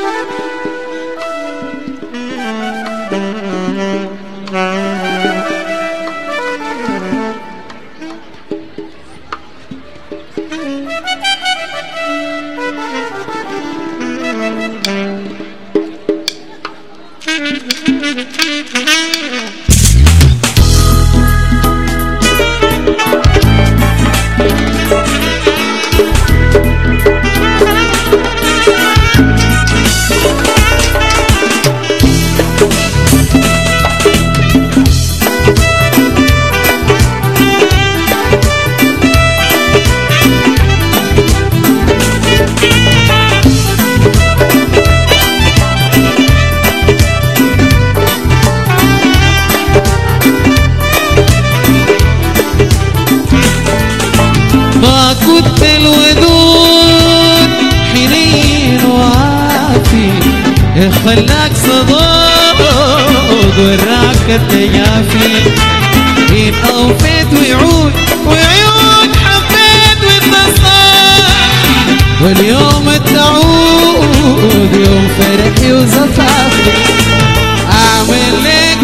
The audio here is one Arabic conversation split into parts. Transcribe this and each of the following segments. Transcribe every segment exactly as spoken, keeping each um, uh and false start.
كنت الودود حنين وعافي خلاك صداق وراك التجافي إن أوفيت وعود وعيون حبيت واتصال واليوم تعود يوم فرحي وزفافي أعمل لك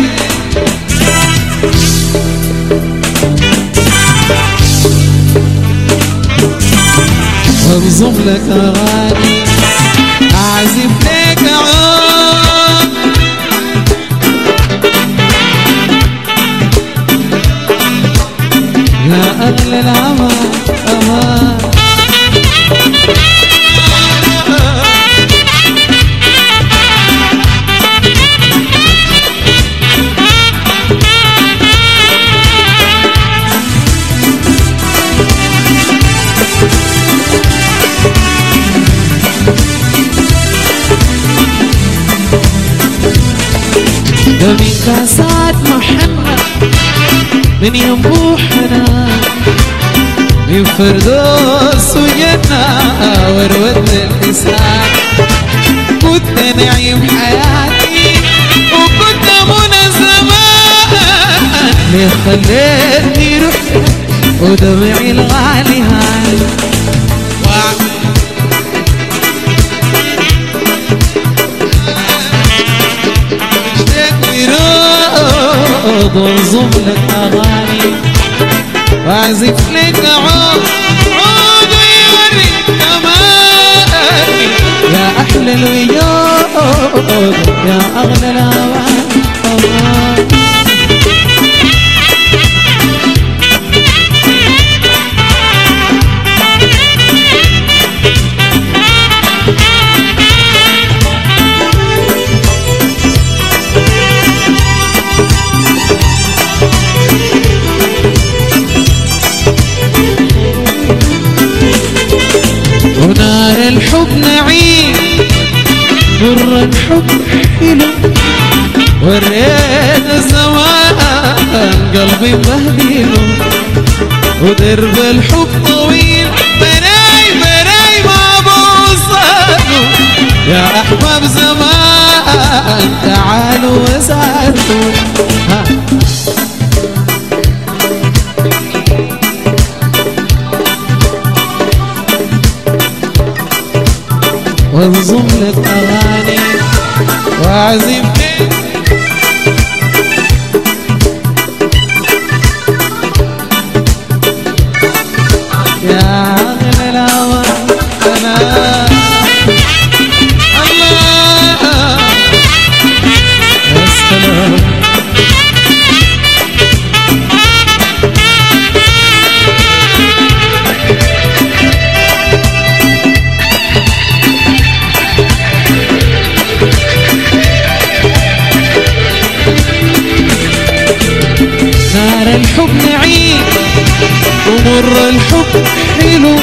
وانظم لك أغاني أعزف لك عود يا أغلى العمى أمان من كاسات محنة من ينبوع حنان من فردوس وجنة وروة الحسان كنت نعيم حياتي وكنت منى زمان ليه خليتني روحي ودمعي الغالي هاي وانظم لك أغاني وأعزف لك عود عود ويوريك كماني يا أحلى الوجود يا أغلى الأوان ونار الحب نعيم مر الحب حلو وريت الزمان قلبي مبهدله ودرب الحب طويل براي براي ما بوصله يا أحباب زمان تعالوا وسعدوا وانظم لك أغاني وأعزف لك يا أغلى الأوان أنا الله يا سلام نار الحب نعيم ومر الحب حلو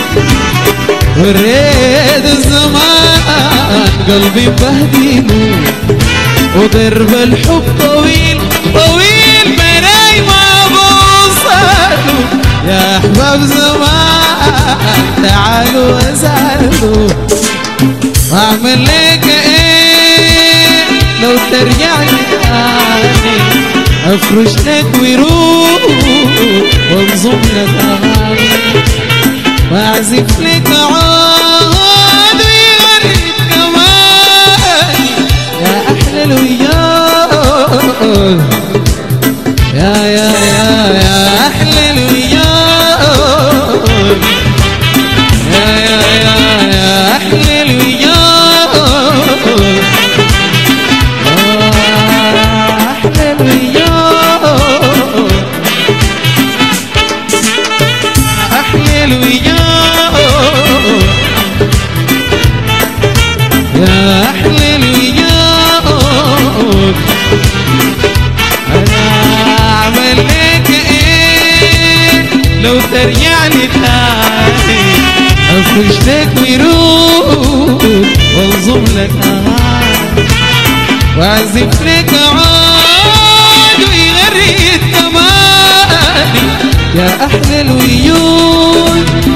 وريد الزمان قلبي مبهدله ودرب الحب طويل طويل براي ما بوصله يا أحباب زمان تعالوا وسعدوا وأعمل لك إيه لو ترجع لي تاني أفرش لك ورود وانظم لك أغاني وأعزف لك عود ويغريك كمان ترجع لي تاني افرش لك ورود وانظم لك آه واعزف لك عود ويغري التماني يا احلى الويود